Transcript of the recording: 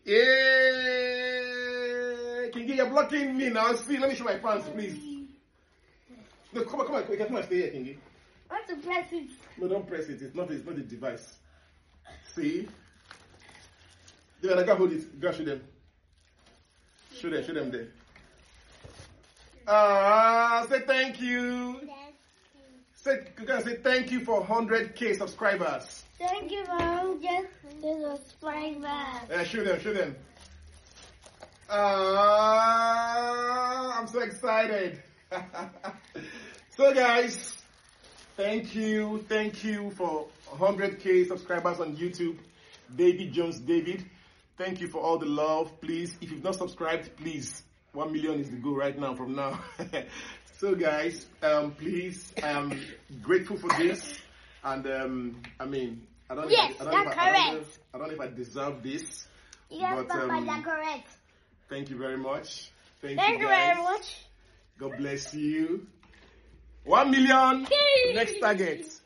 Yeah. Kingi, you're blocking me now. See, let me show my pants, please. No, come on, come on, stay here, Kingi. I want to press it. No, don't press it. It's not a device. See? Then I can hold it. Go show them. Show them there. Say thank you. Say thank you for 100K subscribers. Thank you for 100K subscribers. Show them. I'm so excited. So guys, thank you for 100K subscribers on YouTube. David Jones David, thank you for all the love. Please, if you've not subscribed, please, 1 million is the goal right now from now. So guys, please, I'm grateful for this, and I mean, I don't know if I deserve this. Yes, but, Papa, correct. Thank you very much. Thank you very much. God bless you. 1 million. Next target.